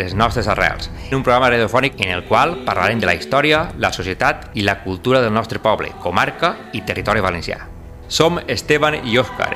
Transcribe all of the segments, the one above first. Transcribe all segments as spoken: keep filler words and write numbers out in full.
les nostres arrels, un programa radiofònic en el qual parlarem de la història, la societat i la cultura del nostre poble, comarca i territori valencià. Som Esteban i Òscar.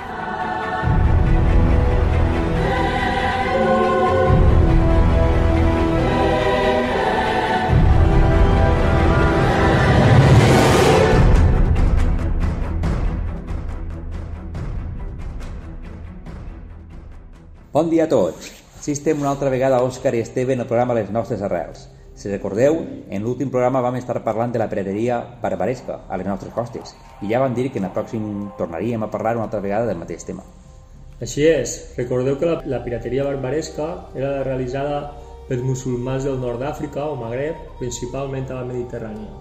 Bon dia a tots. Així estem una altra vegada Òscar i Esteve en el programa Les nostres arrels. Si recordeu, en l'últim programa vam estar parlant de la pirateria barbaresca a les nostres costes i ja vam dir que en el pròxim tornaríem a parlar una altra vegada del mateix tema. Així és. Recordeu que la, la pirateria barbaresca era la realitzada pels musulmans del nord d'Àfrica o Magreb, principalment a la Mediterrània.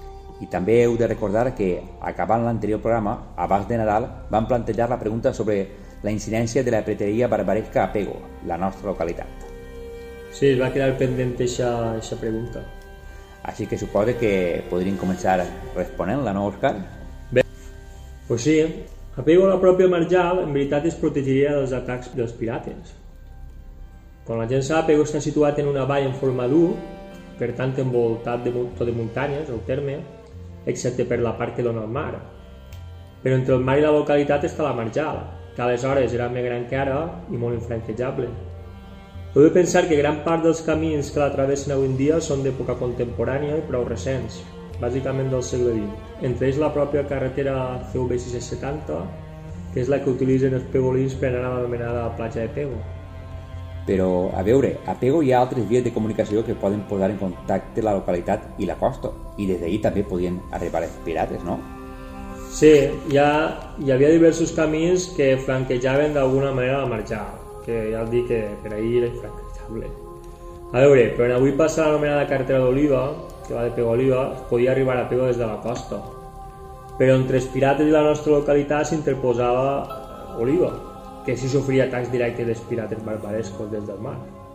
I també heu de recordar que, acabant l'anterior programa, abans de Nadal, vam plantejar la pregunta sobre la incidència de la pirateria barbaresca a Pego, la nostra localitat. Sí, es va quedar pendent aquesta pregunta. Així que suposo que podríem començar responent-la, no, Òscar? Bé, pues sí, a Pego la pròpia Marjal en veritat es protegiria dels atacs dels pirates. Com la gent sap, Pego està situat en una vall en forma d'U, per tant envoltat de, tot de muntanyes, el terme, excepte per la part que dona al mar. Però entre el mar i la localitat està la Marjal, que aleshores era més gran que ara i molt infranquejable. Heu de pensar que gran part dels camins que la travessen avui en dia són d'època contemporània i prou recents, bàsicament del segle vint. Entre ells la pròpia carretera C V sis cents setanta, que és la que utilitzen els pegolins per anar a l'anomenada platja de Pego. Però, a veure, a Pego hi ha altres vies de comunicació que poden posar en contacte la localitat i la costa, i des d'ahir també podien arribar els pirates, no? Sí, hi, ha, hi havia diversos camins que flanquejaven d'alguna manera la Marjal, que ja et dic que per ahir era infranquejable. A veure, però avui passa l'anomenada carretera d'Oliva, que va de Pego a Oliva, es podia arribar a Pego des de la costa. Però entre els pirates i la nostra localitat s'interposava Oliva, que així sofria atacs directes dels pirates barbarescos des del mar.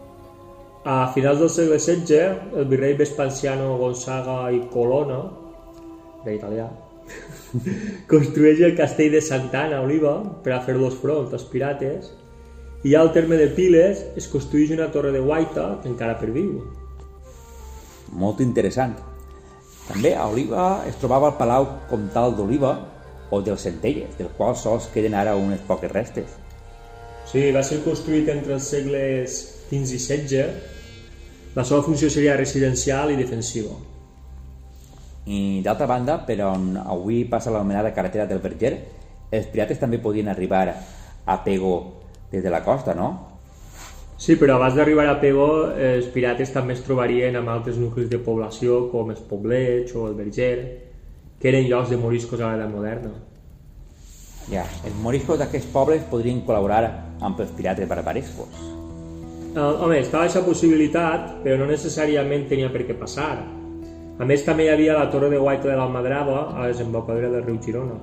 A finals del segle setze, el virrei Vespasiano Gonzaga i Colonna, rei italià, construeix el castell de Santa Anna a Oliva per a fer-los front als pirates, i al terme de Piles es construeix una torre de guaita que encara perviu. Molt interessant. També a Oliva es trobava el Palau Comtal d'Oliva o del Centelles, del qual sols queden ara unes poques restes. Sí, va ser construït entre els segles quinze i setze. La seva funció seria residencial i defensiva. I d'altra banda, per on avui passa l'anomenada carretera del Verger, els pirates també podien arribar a Pego des de la costa, no? Sí, però abans d'arribar a Pego, els pirates també es trobarien amb altres nuclis de població com els Poblets o el Verger, que eren llocs de moriscos a l'edat moderna. Ja, els moriscos d'aquests pobles podrien col·laborar amb els pirates barbarescos. Home, estava aquesta possibilitat, però no necessàriament tenia per què passar. A més, també hi havia la torre de guaita de l'Almadrava a la desembocadura del riu Girona.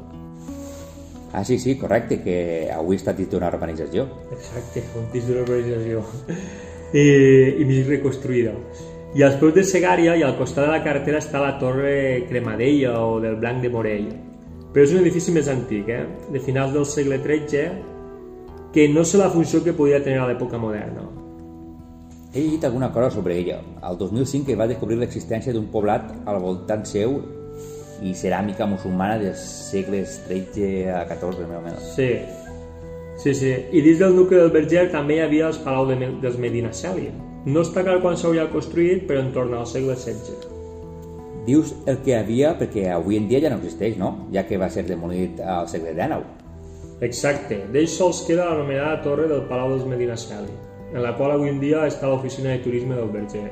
Ah, sí, sí, correcte, que avui està dins d'una urbanització. Exacte, un dins d'una urbanització. I, i mig reconstruïda. I als peus de Segària i al costat de la carretera està la torre Cremadella o del Blanc de Morell. Però és un edifici més antic, eh? De finals del segle tretze, que no sé la funció que podia tenir a l'època moderna. He llegit alguna cosa sobre ella. El dos mil cinc va descobrir l'existència d'un poblat al voltant seu i ceràmica musulmana dels segles tretze a catorze, més o menys. Sí, sí, sí. I dins del nucli del Verger també hi havia els palau de, dels Medinaceli. No està clar quan s'hauria construït, però en torna al segle setze. Dius el que havia perquè avui en dia ja no existeix, no? Ja que va ser demolit al segle dinou. Exacte. D'ells sols queda l'anomenada torre del palau dels Medinaceli, en la qual avui en dia està l'oficina de turisme del Verger.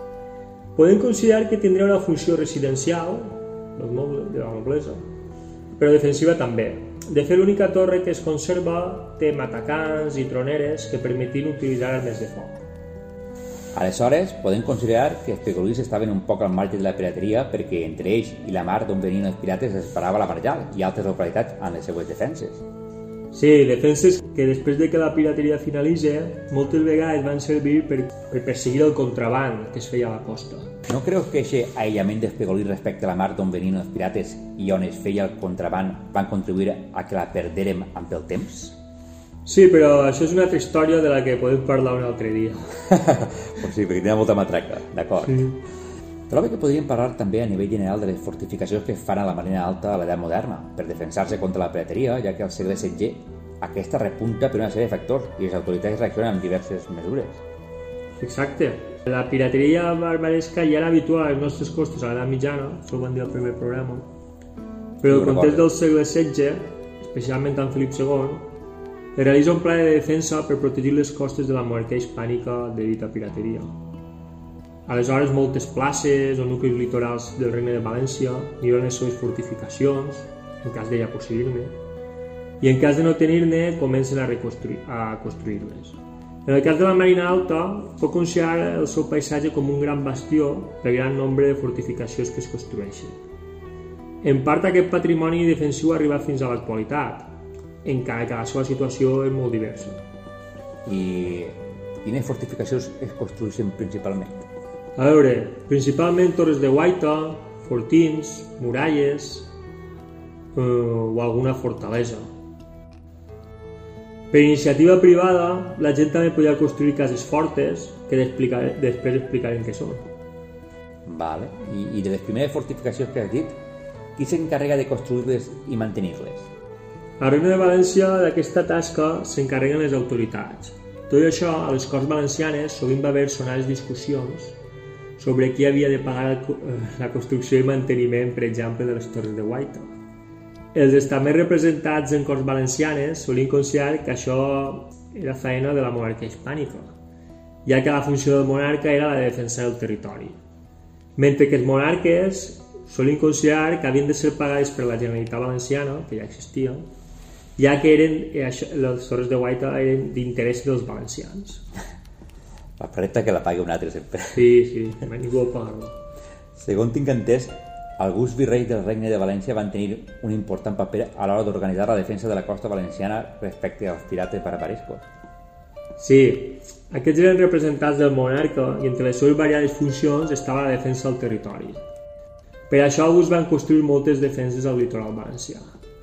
Podem considerar que tindria una funció residencial, dels nobles, de la noblesa, però defensiva també. De fet, l'única torre que es conserva té matacans i troneres que permetien utilitzar armes de foc. Aleshores, podem considerar que els pegolins estaven un poc al marge de la pirateria perquè entre ells i la mar d'on venien els pirates es parava la Marjal i altres localitats amb les seues defenses. Sí, defenses que després de que la pirateria finalitza, moltes vegades van servir per, per perseguir el contraban que es feia a la costa. No creus que aquest aïllament dels pegolins respecte a la mar d'on venien els pirates i on es feia el contraban van contribuir a que la perdérem amb el temps? Sí, però això és una altra història de la que podem parlar un altre dia. Pues sí, perquè tenia molta matraca, d'acord. Sí. Trobo que podríem parlar també a nivell general de les fortificacions que fan a la Marina Alta a l'edat moderna, per defensar-se contra la pirateria, ja que al segle setze aquesta repunta per una sèrie de factors i les autoritats reaccionen amb diverses mesures. Exacte. La pirateria barbaresca ja era habitual als nostres costes a l'edat mitjana, això ho vam dir al primer programa, però el context del segle setze, especialment amb Felip segon, es realitza un pla de defensa per protegir les costes de la monarquia hispànica degut a pirateria. Aleshores, moltes places o nuclis litorals del Regne de València milloren les seves fortificacions, en cas d'ella posseir-ne, i en cas de no tenir-ne, comencen a, reconstruir, a construir-les. En el cas de la Marina Alta, pot considerar el seu paisatge com un gran bastió pel gran nombre de fortificacions que es construeixen. En part, aquest patrimoni defensiu ha arribat fins a l'actualitat, encara que la seva situació és molt diversa. I quines fortificacions es construeixen principalment? A veure, principalment torres de guaita, fortins, muralles eh, o alguna fortalesa. Per iniciativa privada, la gent també podia construir cases fortes, que després explicarem què són. Vale. I, I de les primeres fortificacions que has dit, qui s'encarrega de construir-les i mantenir-les? Al Regne de València d'aquesta tasca s'encarreguen les autoritats. Tot i això, a les Corts Valencianes sovint va haver sonades discussions sobre qui havia de pagar la construcció i manteniment, per exemple, de les torres de guaita. Els estaments representats en Corts Valencianes solien considerar que això era feina de la monarquia hispànica, ja que la funció del monarca era la de defensar el territori, mentre que els monarques solien considerar que havien de ser pagades per la Generalitat Valenciana, que ja existia, ja que eren, les torres de guaita eren d'interès dels valencians. La preta que la pagui un altre sempre. Sí, sí, ningú ho paga. Segons tinc entès, alguns virreis del Regne de València van tenir un important paper a l'hora d'organitzar la defensa de la costa valenciana respecte als pirates barbarescos. Sí, aquests eren representants del monarca i entre les seves variades funcions estava la defensa del territori. Per això alguns van construir moltes defenses al litoral valencià.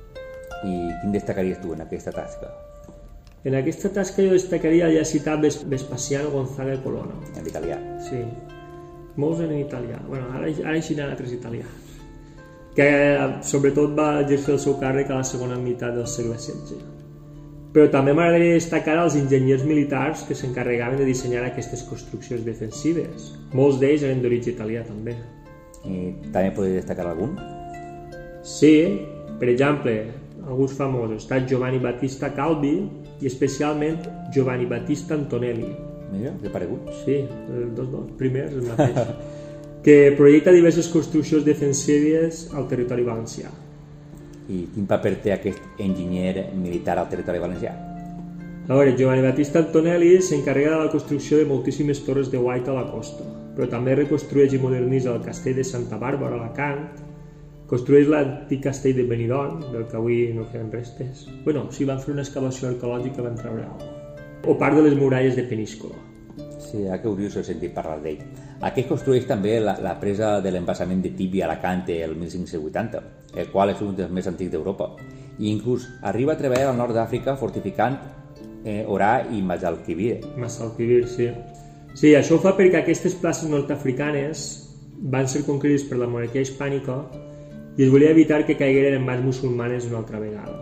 I quin destacaries tu en aquesta tasca? En aquesta tasca jo destacaria el ja citat Vespasiano González Colonna. En italià. Sí, molts en italià. Bueno, ara, ara hi ha altres italians. Que sobretot va exercir el seu càrrec a la segona meitat del segle setze. Però també m'agradaria destacar els enginyers militars que s'encarregaven de dissenyar aquestes construccions defensives. Molts d'ells eren d'origen italià també. I també podries destacar algun? Sí, per exemple, alguns famosos. Està Giovanni Battista Calvi i especialment Giovanni Battista Antonelli. Mira, que paregut. Sí, els dos, dos primers el mateix. Que projecta diverses construccions defensives al territori valencià. I quin paper té aquest enginyer militar al territori valencià? A veure, Giovanni Battista Antonelli s'encarrega de la construcció de moltíssimes torres de guaita a la costa, però també reconstrueix i modernitza el castell de Santa Bàrbara a Alacant, construeix l'antic castell de Benidorm, del que avui no queden restes. Bueno, sí, van fer una excavació arqueològica i van treure alguna cosa. O part de les muralles de Peníscola. Sí, ara que curiós he sentit parlar d'ell. Aquí es construeix també la, la presa de l'embassament de Tibi a Alacant el mil cinc-cents vuitanta, el qual és un dels més antics d'Europa. I inclús arriba a treballar al nord d'Àfrica fortificant eh, Orà i Mazalquivir. Mazalquivir, sí. Sí, això ho fa perquè aquestes places nord-africanes van ser conquerides per la monarquia hispànica i es volia evitar que caigueren en mans musulmanes una altra vegada.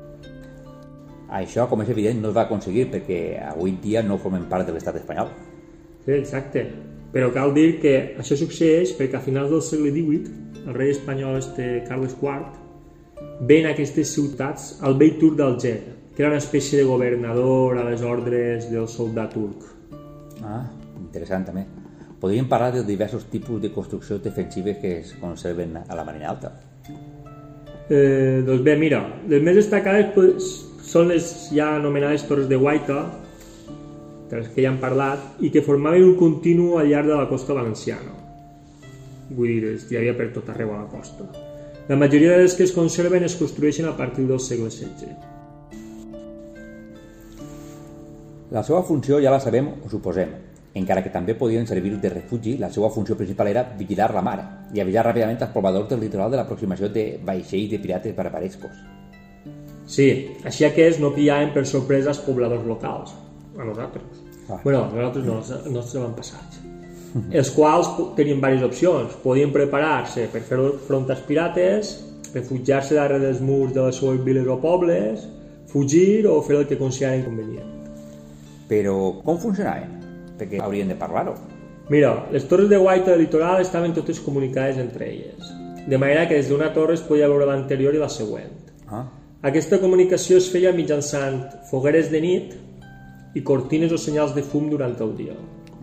Això, com és evident, no es va aconseguir perquè avui dia no formen part de l'estat espanyol. Sí, exacte. Però cal dir que això succeeix perquè a finals del segle divuit el rei espanyol este Carles quart ven a aquestes ciutats al vell turc d'Alger, que era una espècie de governador a les ordres del soldat turc. Ah, interessant també. Podríem parlar de diversos tipus de construccions defensives que es conserven a la Marina Alta. Eh, doncs bé, mira, les més destacades pues, són les ja anomenades torres de guaita, de les que ja hem parlat, i que formaven un continu al llarg de la costa valenciana. Vull dir, hi havia per tot arreu a la costa. La majoria de les que es conserven es construeixen a partir del segle setze. La seva funció ja la sabem o suposem, encara que també podien servir de refugi. La seva funció principal era vigilar la mar i avisar ràpidament als pobladors del litoral de l'aproximació de vaixells de pirates barbarescos. Sí, així aquests no pillaven per sorpresa els pobladors locals, a nosaltres. Ah. Bueno, a nosaltres no, els nostres avantpassats. Els quals tenien diverses opcions. Podien preparar-se per fer front als pirates, refugiar-se darrere dels murs de les seves viles o pobles, fugir o fer el que consideren convenient. Però com funcionaven? Perquè haurien de parlar-ho. Mira, les torres de guaita del litoral estaven totes comunicades entre elles, de manera que des d'una torre es podia veure l'anterior i la següent. Ah. Aquesta comunicació es feia mitjançant fogueres de nit i cortines o senyals de fum durant el dia.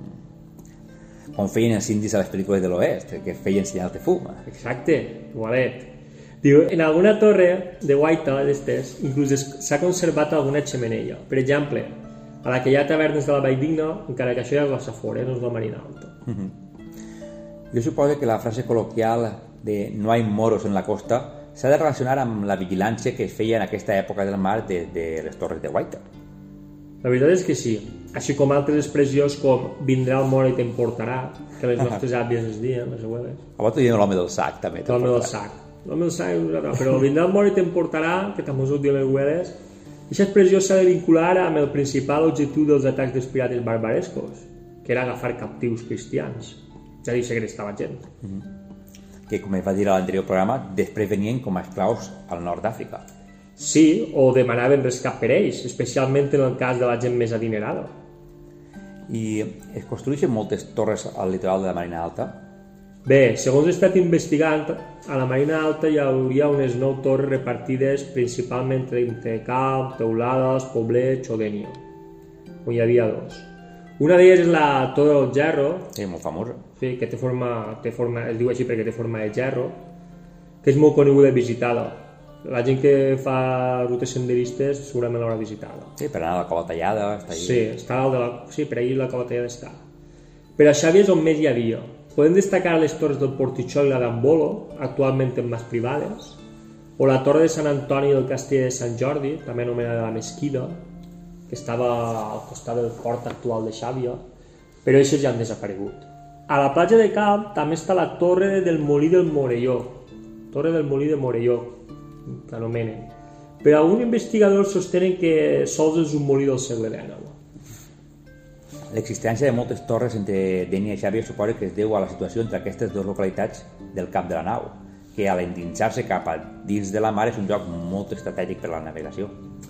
Com feien els indis a les pel·lícules de l'oest, que feien senyals de fum. Exacte, igualet. Diu, en alguna torre de guaita d'estes inclús s'ha conservat alguna xemeneia. Per exemple, a la que hi ha tavernes de la Valldigna, encara que això ja és la Safora, no és la Marina Alta. Uh-huh. Jo suposo que la frase col·loquial de no hay moros en la costa s'ha de relacionar amb la vigilància que es feia en aquesta època del mar de, de les torres de guaita. La veritat és que sí, així com altres expressions com vindrà el moro i t'emportarà, que les nostres àvies es diuen, les abueles. A vosaltres diuen l'home del sac, també. L'home del sac. L'home del sac, però vindrà el moro i t'emportarà, que també us ho diuen les abueles. Aquesta expressió s'ha de vincular amb el principal objectiu dels atacs dels pirates barbarescos, que era agafar captius cristians, és a dir, segrestar la gent. Mm-hmm. Que, com es va dir a l'anterior programa, després venien com a esclaus al nord d'Àfrica. Sí, o demanaven rescat per ells, especialment en el cas de la gent més adinerada. I es construeixen moltes torres al litoral de la Marina Alta? Bé, segons he estat investigant, a la Marina Alta hi hauria unes nou torres repartides principalment entre Camp, Teulades, Poblet, o Dénia, on hi havia dos. Una d'elles és la Torre del Gerro. Sí, molt famosa. Sí, que té forma, té forma, es diu així perquè té forma de gerro, que és molt coneguda i visitada. La gent que fa rutes senderistes segurament l'haurà visitada. Sí, per anar a la Cova Tallada, està allà. Sí, està dalt de la... sí, per allà la Cova Tallada està. Per a Xàbia és on més hi havia. Podem destacar les torres del Portitxó i la d'Ambolo, actualment en mans privades, o la torre de Sant Antoni del Castell de Sant Jordi, també anomenada la Mesquida, que estava al costat del port actual de Xàbia, però aquests ja han desaparegut. A la platja de Camp també està la torre del Molí del Morelló, torre del Molí de Morelló, que anomenen. Però alguns investigadors sostenen que sols és un molí del segle dinou. L'existència de moltes torres entre Dénia i Xàbia suposa que es deu a la situació entre aquestes dues localitats del Cap de la Nau, que a l'endinsar-se cap a dins de la mar és un lloc molt estratègic per a la navegació.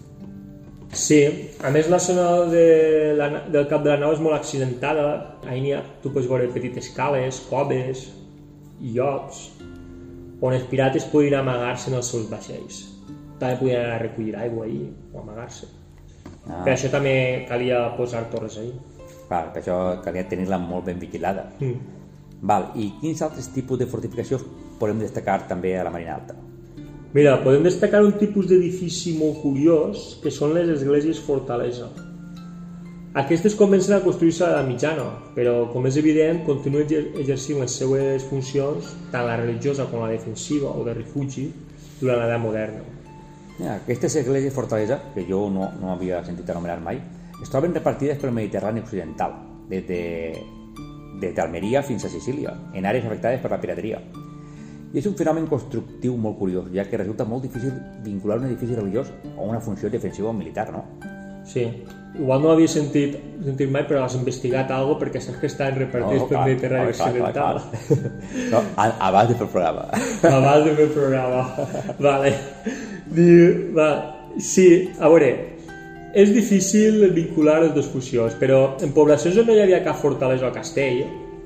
Sí, a més la zona de la, del Cap de la Nau és molt accidentada. Ahí tu pots veure petites cales, coves i llocs on els pirates podien amagar-se en els seus vaixells. També podien anar a recollir aigua ahí o amagar-se. Ah. Per això també calia posar torres ahí. Clar, per això calia tenir-la molt ben vigilada. Mm. Val, i quins altres tipus de fortificacions podem destacar també a la Marina Alta? Mira, podem destacar un tipus d'edifici molt curiós, que són les esglésies fortalesa. Aquestes comencen a construir-se a la mitjana, però, com és evident, continuen exercint les seues funcions, tant la religiosa com la defensiva o de refugi, durant l'edat moderna. Ja, aquestes esglésies fortalesa, que jo no, no havia sentit anomenar mai, es troben repartides pel Mediterrani occidental, des de, des d'Almeria fins a Sicília, en àrees afectades per la pirateria. I és un fenomen constructiu molt curiós, ja que resulta molt difícil vincular un edifici religiós a una funció defensiva o militar, no? Sí, igual no l'havia sentit, sentit mai, però has investigat alguna cosa perquè saps que estan repartits no, pel Mediterrani occidental. No, abans de fer el programa. Abans de fer el programa. Vale. Diu, va, sí, a veure, és difícil vincular les dues funcions, però en poblacions on no hi havia cap fortalesa o castell,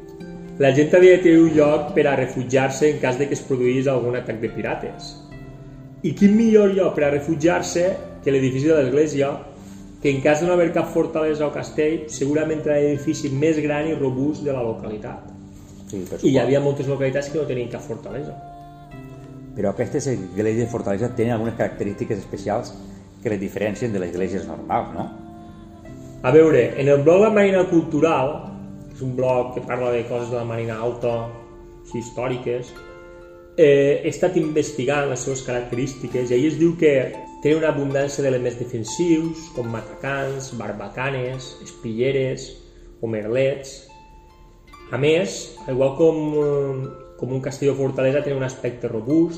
la gent havia de tenir un lloc per a refugiar-se en cas de que es produís algun atac de pirates. I quin millor lloc per a refugiar-se que l'edifici de l'església, que en cas de no haver cap fortalesa o castell, segurament era l'edifici més gran i robust de la localitat. Sí, I hi havia moltes localitats que no tenien cap fortalesa. Però aquestes esglésies de fortalesa tenen algunes característiques especials que les diferencien de les esglésies normals, no? A veure, en el blog La Marina Cultural, que és un blog que parla de coses de la Marina Alta, així històriques, eh, he estat investigant les seves característiques i ahir es diu que tenen una abundància d'elements defensius, com matacans, barbacanes, espilleres o merlets. A més, igual com, com un castell o fortalesa, tenen un aspecte robust,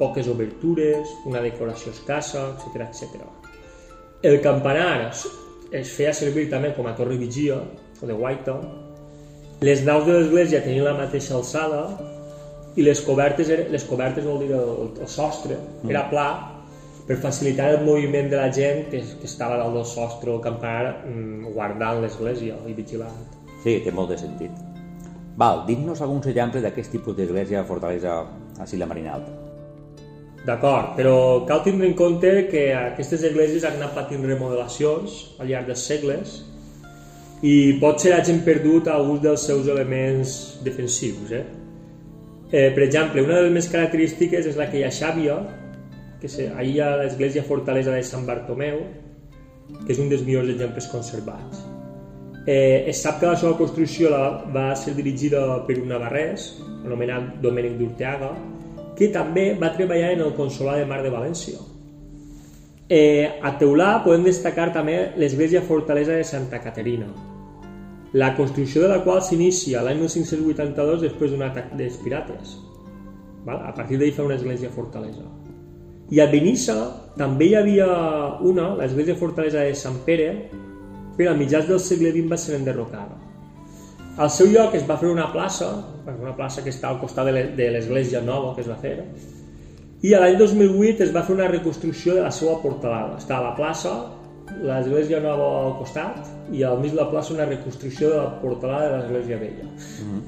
poques obertures, una decoració escassa, etcètera, etcètera. El campanar es feia servir també com a torre vigia, o de guaita. Les naus de l'església tenien la mateixa alçada i les cobertes, les cobertes vol dir el, el sostre, era pla, per facilitar el moviment de la gent que, que estava dalt del sostre o campanar guardant l'església i vigilant. Sí, té molt de sentit. Val, dic-nos alguns exemples d'aquest tipus d'església fortalesa a la Marina Alta. D'acord, però cal tindre en compte que aquestes esglésies han anat patint remodelacions al llarg dels segles i potser hagin perdut alguns dels seus elements defensius. Eh? Eh, per exemple, una de les més característiques és la que hi ha xàbia, que hi ha l'església fortalesa de Sant Bartomeu, que és un dels millors exemples conservats. Eh, es sap que la seva construcció la, va ser dirigida per un navarrès, anomenat Domènec d'Urteaga, que també va treballar en el Consolat de Mar de València. Eh, a Teulà podem destacar també l'església fortalesa de Santa Caterina, la construcció de la qual s'inicia l'any mil cinc-cents vuitanta-dos després d'un atac dels pirates. Val? A partir d'ahir fa una església fortalesa. I a Benissa també hi havia una, l'església fortalesa de Sant Pere, però a mitjans del segle vint va ser enderrocada. Al seu lloc es va fer una plaça, una plaça que està al costat de l'església nova que es va fer, i l'any dos mil vuit es va fer una reconstrucció de la seva portalada. Està a la plaça, l'església nova al costat, i al mig de la plaça una reconstrucció de la portalada de l'església vella. Mm-hmm.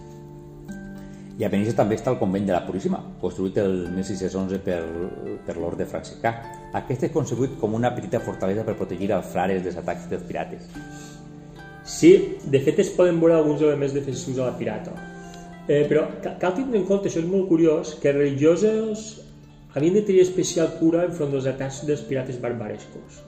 I a Benissa també està el convent de la Puríssima, construït el mil sis-cents onze per, per l'orde franciscà. Aquest és concebut com una petita fortalesa per protegir els frares dels atacs dels pirates. Sí, de fet es poden veure alguns elements defensius a la pirata. Eh, però cal tindre en compte, això és molt curiós, que els religiosos havien de tenir especial cura enfront dels atacs dels pirates barbarescos.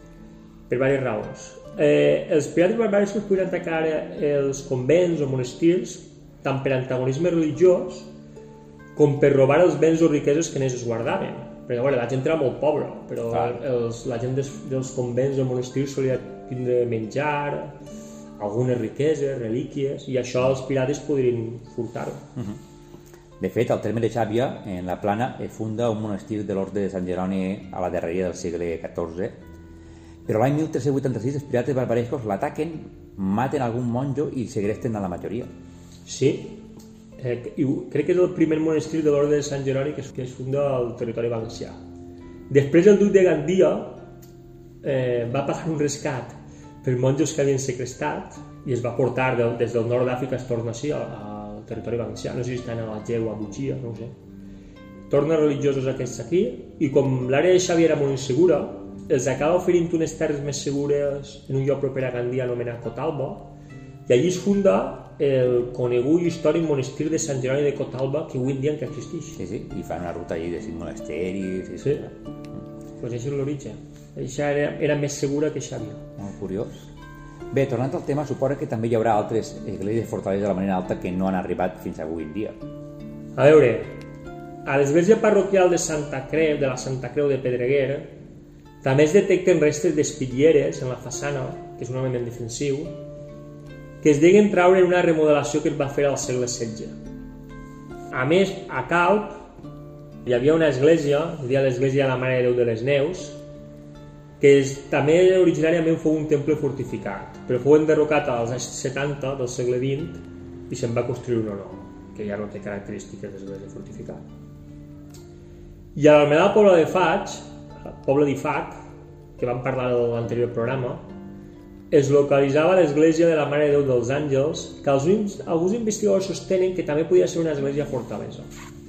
Per diverses raons. Eh, els pirates barbarescos podien atacar els convents o monestirs tant per antagonisme religiós com per robar els béns o riqueses que n'ells es guardaven. Perquè bueno, la gent era molt pobra, però els, la gent des, dels convents o monestirs solia tindre menjar, algunes riqueses, relíquies, i això els pirates podrien furtar-ho. Uh-huh. De fet, al terme de Xàbia, en la Plana, es funda un monestir de l'orde de Sant Jeroni a la darreria del segle catorze, però l'any mil tres-cents vuitanta-sis els pirates barbarescos l'ataquen, maten algun monjo i segresten a la majoria. Sí, eh, crec que és el primer monestir de l'orde de Sant Jeroni que es, que es funda al territori valencià. Després el duc de Gandia eh, va pagar un rescat per monjos que havien segrestat i es va portar de, des del nord d'Àfrica, es torna així al, al territori valencià, no sé si estan a l'Algeu o a Bugia, no ho sé. Torna religiosos aquests aquí i com l'àrea de Xàbia era molt insegura, els acaba oferint unes terres més segures en un lloc proper a Gandia anomenat Cotalba, i allí es funda el conegut i històric monestir de Sant Jeroni de Cotalba, que avui en dia encara existeix. Sí, sí, i fan una ruta allí de cinc monesteris. Sí, sí. Mm. Pues això és l'origen. Això era, era més segura que Xàbia. Molt curiós. Bé, tornant al tema, suposa que també hi haurà altres esglésies fortaleses de la Marina Alta que no han arribat fins avui en dia. A veure, a l'església parroquial de Santa Creu, de la Santa Creu de Pedreguer, també es detecten restes d'espitlleres en la façana, que és un element defensiu, que es deien traure en una remodelació que es va fer al segle setze. A més, a Calp hi havia una església, es deia l'església de la Mare de Déu de les Neus, que és, també originàriament fou un temple fortificat, però fou enderrocat als anys setanta del segle vint i se'n va construir una nova, que ja no té característiques d'església fortificada. I a l'Almedà Pobla de Faig, poble d'Ifac, que vam parlar de l'anterior programa, es localitzava l'església de la Mare de Déu dels Àngels, que alguns, alguns investigadors sostenen que també podia ser una església fortalesa.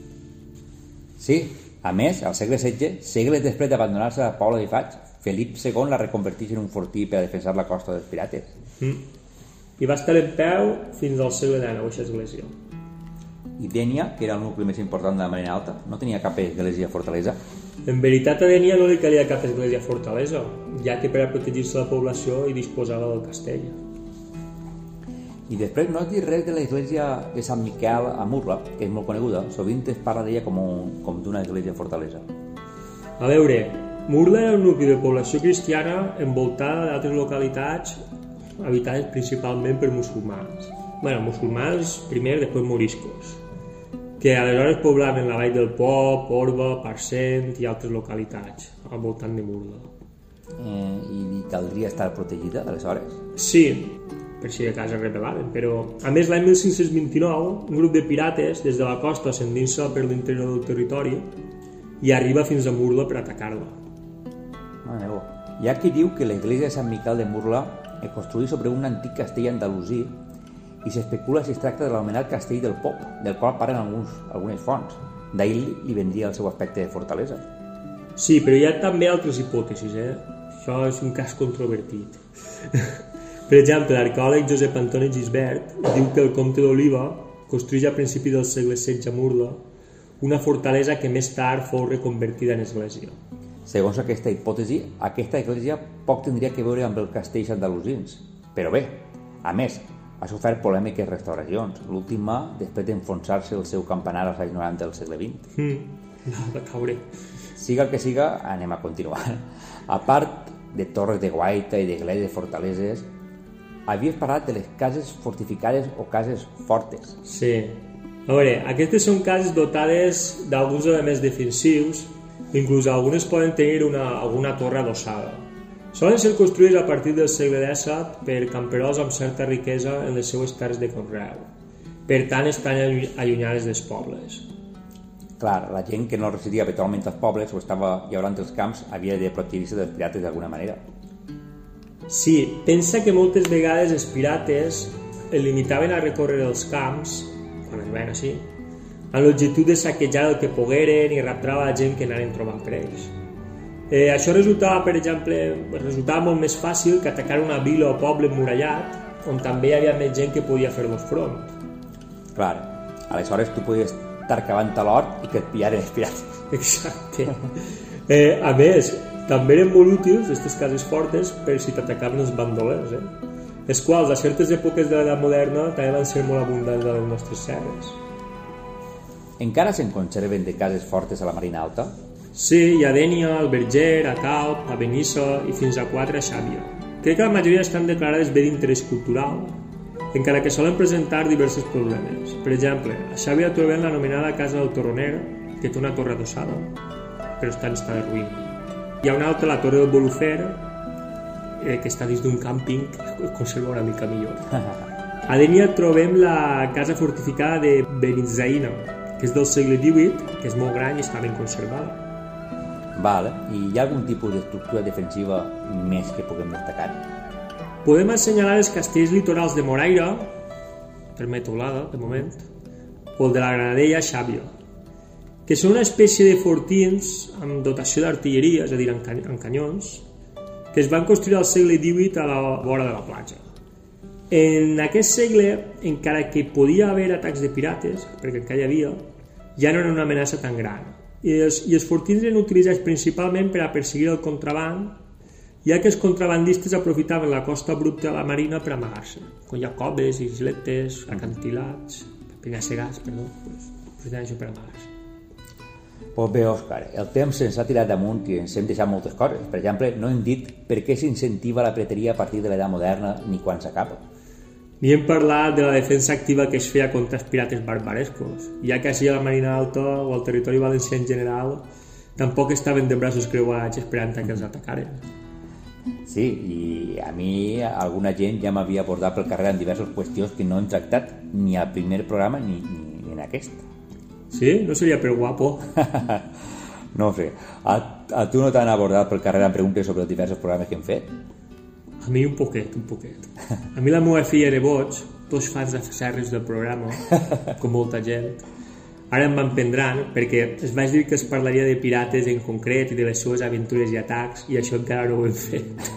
Sí, a més, al segle setze, segles després d'abandonar-se a Pobla d'Ifaig, Felip segon la reconverteix en un fortí per a defensar la costa dels pirates. Mm. I va estar en peu fins al segle dinou, aquesta església. I Dénia, que era el nucli més important de la Marina Alta, no tenia cap església fortalesa? En veritat a Dénia no li calia cap església fortalesa, ja que per a protegir-se la població hi disposava del castell. I després no has dit res de l'església de Sant Miquel a Murla, que és molt coneguda, sovint es parla d'ella com, un, com d'una església fortalesa. A veure, Murla era un nucli de població cristiana envoltada d'altres localitats habitades principalment per musulmans. Bueno, musulmans primer, després moriscos. que aleshores poblaven la vall del Pop, Orba, Parcent i altres localitats al voltant de Murla. Eh, I caldria estar protegida, aleshores? Sí, per si de cas es rebel·laven, però a més l'any mil cinc-cents vint-i-nou un grup de pirates des de la costa ascendint-se per l'interior del territori i arriba fins a Murla per atacar-la. Ah, hi ha qui diu que l'església de Sant Miquel de Murla es construïa sobre un antic castell andalusí i s'especula si es tracta de l'anomenat castell del Pop, del qual parlen alguns, algunes fonts. D'ahir li vendria el seu aspecte de fortalesa. Sí, però hi ha també altres hipòtesis, eh? Això és un cas controvertit. Per exemple, l'arqueòleg Josep Antoni Gisbert diu que el comte d'Oliva construeix a principis del segle setze a Murla una fortalesa que més tard fou reconvertida en església. Segons aquesta hipòtesi, aquesta església poc tindria que veure amb els castells andalusins. Però bé, a més, ha sofert polèmiques restauracions, l'última després d'enfonsar-se el seu campanar als anys noranta del segle vint. Mm, no, va caure. Siga el que siga, anem a continuar. A part de torres de guaita i d'esglésies fortaleses, havies parlat de les cases fortificades o cases fortes. Sí. A veure, aquestes són cases dotades d'alguns elements defensius, inclús algunes poden tenir una, alguna torre adossada. Solen ser construïts a partir del segle disset per camperols amb certa riquesa en les seues terres de conreu. Per tant, estan allunyades dels pobles. Clar, la gent que no residia habitualment als pobles o estava llaurant els camps havia de protegir-se dels pirates d'alguna manera. Sí, pensa que moltes vegades els pirates es limitaven a recórrer els camps, quan arribaven així, amb l'objectiu de saquejar el que pogueren i raptar la gent que anaren trobant per ells. Eh, això resultava, per exemple, resultava molt més fàcil que atacar una vila o poble emmurallat, on també hi havia més gent que podia fer-los front. Clar, aleshores tu podies estar cavant a l'hort i que et pillaren els pirates. Exacte. Eh, a més, també eren molt útils aquestes cases fortes per si t'atacaven els bandolers, eh? els quals a certes èpoques de l'edat moderna també van ser molt abundants a les nostres serres. Encara se'n conserven de cases fortes a la Marina Alta? Sí, hi ha a Dénia, al Verger, a Calp, a Benissa i fins a quatre a Xàbia. Crec que la majoria estan declarades bé d'interès cultural, encara que solen presentar diversos problemes. Per exemple, a Xàbia trobem l'anomenada Casa del Torroner, que té una torre adossada, però està en estat de ruïna. Hi ha una altra, la Torre del Bolufer, eh, que està dins d'un càmping que es conserva una mica millor. A Dénia trobem la casa fortificada de Benitzaïna, que és del segle divuit, que és molt gran i està ben conservada. Vale. I hi ha algun tipus d'estructura defensiva més que puguem destacar? Podem assenyalar els castells litorals de Moraira, terme Teulada, de moment, o el de la Granadella, Xàbia, que són una espècie de fortins amb dotació d'artilleria, és a dir, amb canyons, que es van construir al segle divuit a la vora de la platja. En aquest segle, encara que podia haver atacs de pirates, perquè encara hi havia, ja no era una amenaça tan gran. I els, i els fortins eren utilitzats principalment per a perseguir el contraband, ja que els contrabandistes aprofitaven la costa abrupta de la marina per amagar-se, quan hi ha coves, isletes, acantilats, penya-segats, perdó, pues, aprofitaven això per amagar-se. Pues bé, Òscar, el temps se'ns ha tirat damunt i ens hem deixat moltes coses. Per exemple, no hem dit per què s'incentiva la preteria a partir de l'edat moderna ni quan s'acaba. Ni hem parlat de la defensa activa que es feia contra els pirates barbarescos, ja que així a la Marina Alta o al territori valencià en general tampoc estaven de braços creuats esperant que els atacaren. Sí, i a mi alguna gent ja m'havia abordat pel carrer en diverses qüestions que no hem tractat ni al primer programa ni, ni en aquest. Sí? No seria per guapo? No sé. A, a tu no t'han abordat pel carrer amb preguntes sobre els diversos programes que hem fet? A mi un poquet, un poquet. A mi la meva filla era boig, tots fans de serres del programa, com molta gent. Ara em van prendran perquè es vaig dir que es parlaria de pirates en concret i de les seves aventures i atacs, i això encara no ho hem fet.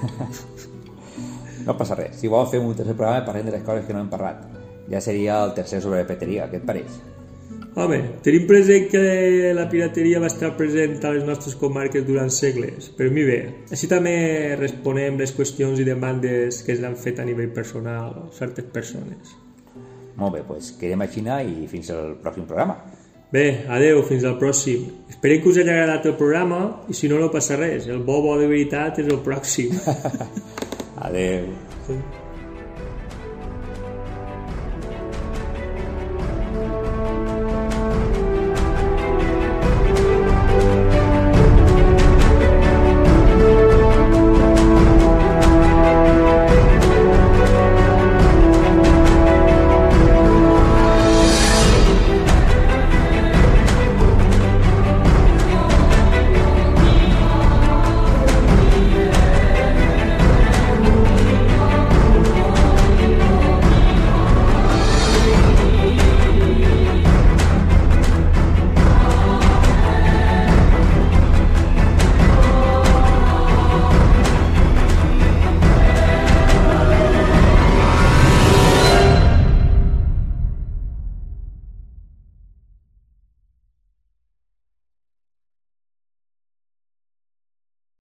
No passa res. Si vols fer un tercer programa parlem de les coses que no hem parlat. Ja seria el tercer sobre peteria, què et pareix? Home, tenim present que la pirateria va estar present a les nostres comarques durant segles, però a mi bé. Així també responem les qüestions i demandes que ens han fet a nivell personal a certes persones. Molt bé, doncs quedem així i fins al pròxim programa. Bé, adeu, fins al pròxim. Esperem que us hagi agradat el programa i si no, no passa res. El bo bo de veritat és el pròxim. Adeu. Sí.